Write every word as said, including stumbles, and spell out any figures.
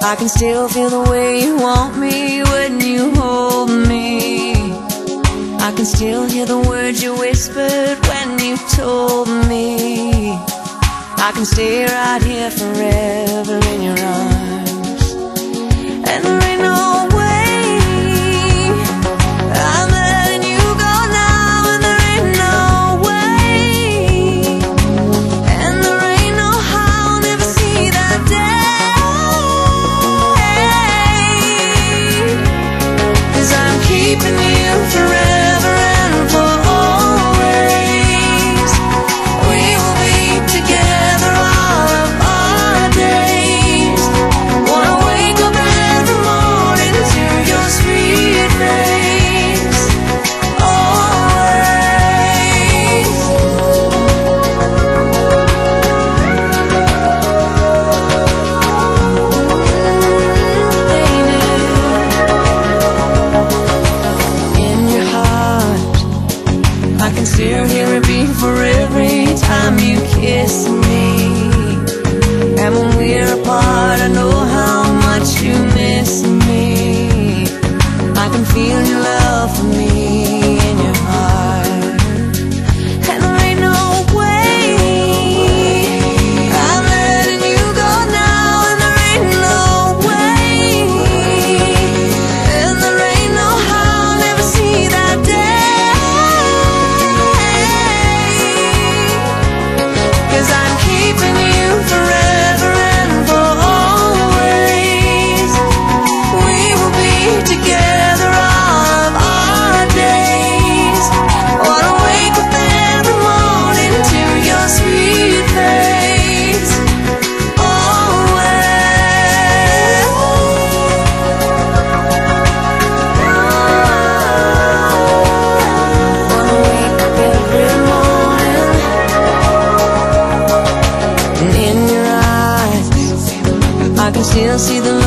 I can still feel the way you want me when you hold me. I can still hear the words you whispered when you told me. I can stay right here forever in your arms. And there ain't no way I'm letting you go now. And there ain't no way, and there ain't no how I'll never see that day. 'Cause I'm keeping you forever and for always. We will be together all of our days. Wanna wake up every morning to your sweet face. Always. In your heart, I can still hear it beat for every time you kiss me. And when we're apart, I know how much you miss me. I can feel your love for me in your heart. And there ain't no way I'm letting you go now. And there ain't no way, and there ain't no how I'll never see that day. 'Cause I'm keeping you forever and for always. We will be together all of our days. Wanna wake up every morning to your sweet face. Always. Wanna wake up every morning, and in your eyes I can still see the